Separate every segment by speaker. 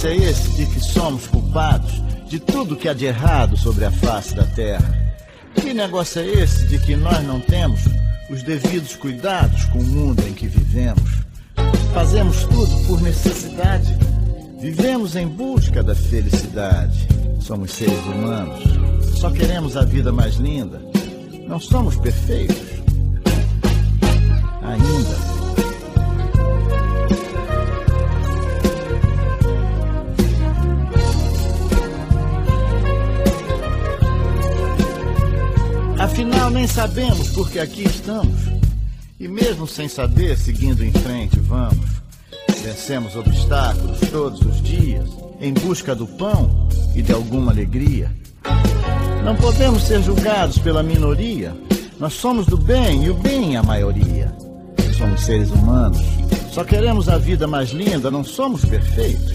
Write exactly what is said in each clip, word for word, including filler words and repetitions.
Speaker 1: negócio é esse de que somos culpados de tudo que há de errado sobre a face da terra? Que negócio é esse de que nós não temos os devidos cuidados com o mundo em que vivemos? Fazemos tudo por necessidade. Vivemos em busca da felicidade. Somos seres humanos. Só queremos a vida mais linda. Não somos perfeitos. Ainda. Afinal, nem sabemos por que aqui estamos. E mesmo sem saber, seguindo em frente, vamos. Vencemos obstáculos todos os dias, em busca do pão e de alguma alegria. Não podemos ser julgados pela minoria. Nós somos do bem e o bem é a maioria. Somos seres humanos. Só queremos a vida mais linda, não somos perfeitos.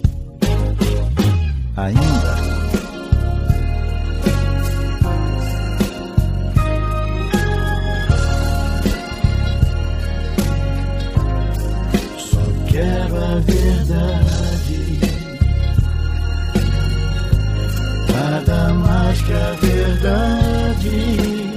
Speaker 1: Ainda.
Speaker 2: Quero a verdade, nada mais que a verdade.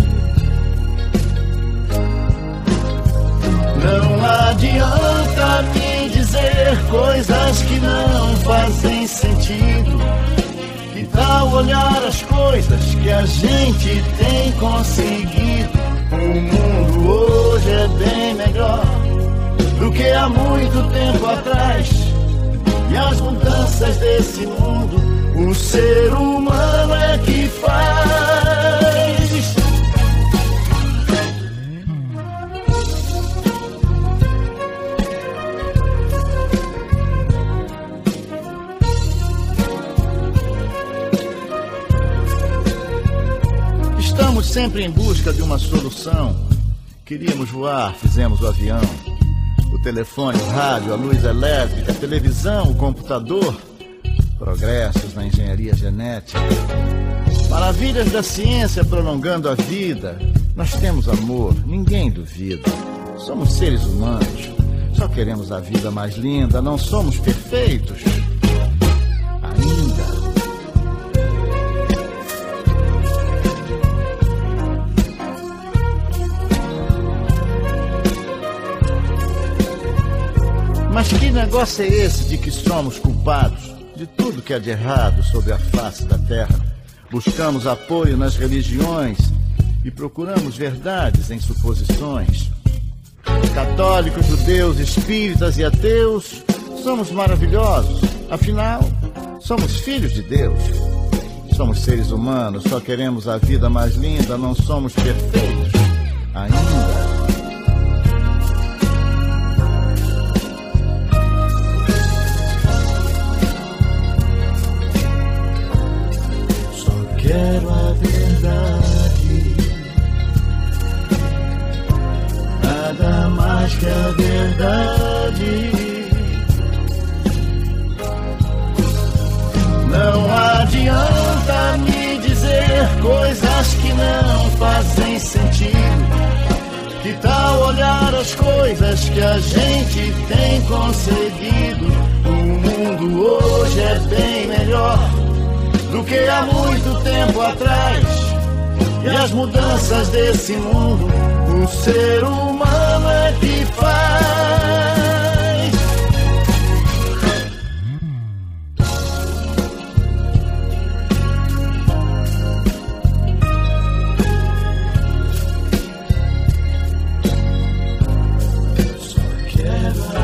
Speaker 2: Não adianta me dizer coisas que não fazem sentido. Que tal olhar as coisas que a gente tem conseguido? O mundo hoje é bem melhor do que há muito tempo atrás. E as mudanças desse mundo, o ser humano é que faz.
Speaker 1: Estamos sempre em busca de uma solução. Queríamos voar, fizemos o avião. O telefone, o rádio, a luz elétrica, a televisão, o computador. Progressos na engenharia genética. Maravilhas da ciência prolongando a vida. Nós temos amor, ninguém duvida. Somos seres humanos. Só queremos a vida mais linda. Não somos perfeitos. Ainda. Mas que negócio é esse de que somos culpados de tudo que há de errado sobre a face da terra? Buscamos apoio nas religiões e procuramos verdades em suposições. Católicos, judeus, espíritas e ateus, somos maravilhosos. Afinal, somos filhos de Deus. Somos seres humanos, só queremos a vida mais linda, não somos perfeitos. Ainda.
Speaker 2: Quero a verdade, nada mais que a verdade. Não adianta me dizer coisas que não fazem sentido. Que tal olhar as coisas que a gente tem conseguido? O mundo hoje é bem melhor do que há muito tempo atrás. E as mudanças desse mundo, o ser humano é que faz. Só quero a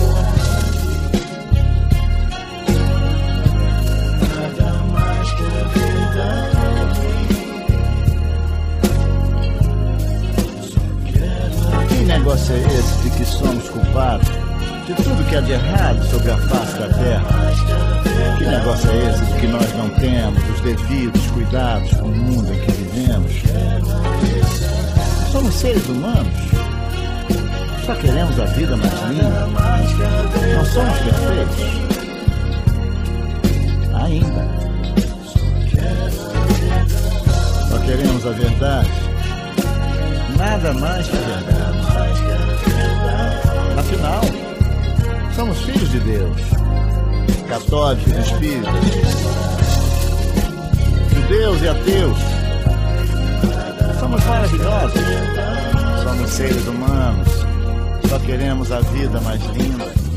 Speaker 1: negócio é esse de que somos culpados de tudo que há de errado sobre a face da terra? Que negócio é esse de que nós não temos os devidos cuidados com o mundo em que vivemos? Somos seres humanos. Só queremos a vida mais linda. Não somos perfeitos. Ainda. Só queremos a verdade. Nada mais que a verdade. Afinal, somos filhos de Deus. católicos e espíritas, judeus e ateus. Somos maravilhosos, somos seres humanos, só queremos a vida mais linda.